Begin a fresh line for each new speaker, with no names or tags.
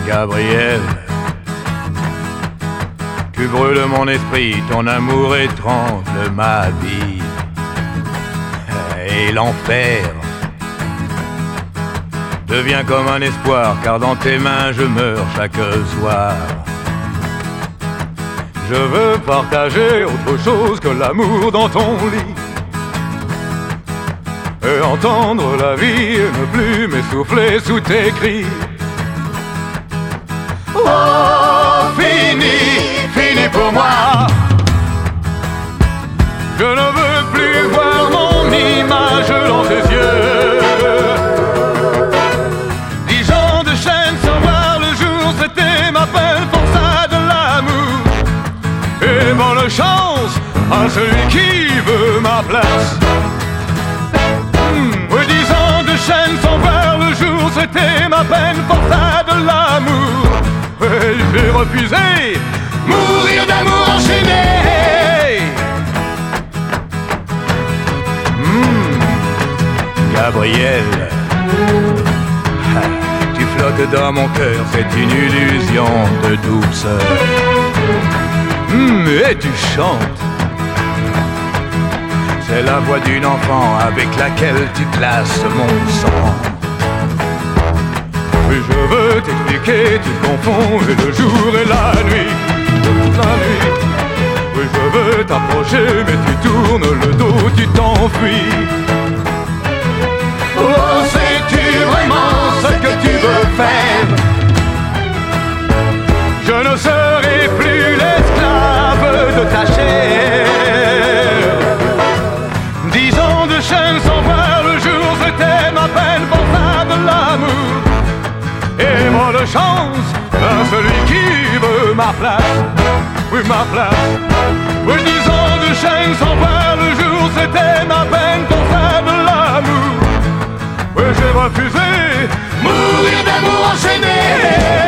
Gabriel, tu brûles mon esprit, ton amour étrangle ma vie. Et l'enfer devient comme un espoir, car dans tes mains je meurs chaque soir. Je veux partager autre chose que l'amour dans ton lit, et entendre la vie et ne plus m'essouffler sous tes cris. Oh, fini, fini pour moi. Je ne veux plus voir mon image dans tes yeux. 10 ans de chaîne sans voir le jour, c'était ma peine pour ça de l'amour. Et bonne chance à celui qui veut ma place. 10 ans de chaîne sans voir le jour, c'était ma peine pour ça de l'amour. Et j'ai refusé mourir d'amour enchaîné. Gabriel, tu flottes dans mon cœur, c'est une illusion de douceur. Et tu chantes, c'est la voix d'une enfant avec laquelle tu classes mon sang. Oui, je veux t'expliquer, tu confonds le jour et la nuit. Oui, je veux t'approcher, mais tu tournes le dos, tu t'enfuis. Oh, sais-tu vraiment ce que tu veux faire? Je ne serai plus l'esclave de ta chair. 10 ans de chaîne sans voir le jour, c'était ma peine pour ça de l'amour. Et bonne chance à celui qui veut ma place. Oui, ma place. Oui, 10 ans de chaîne sans voir le jour, c'était ma peine pour ça de l'amour. Oui, j'ai refusé mourir d'amour enchaîné.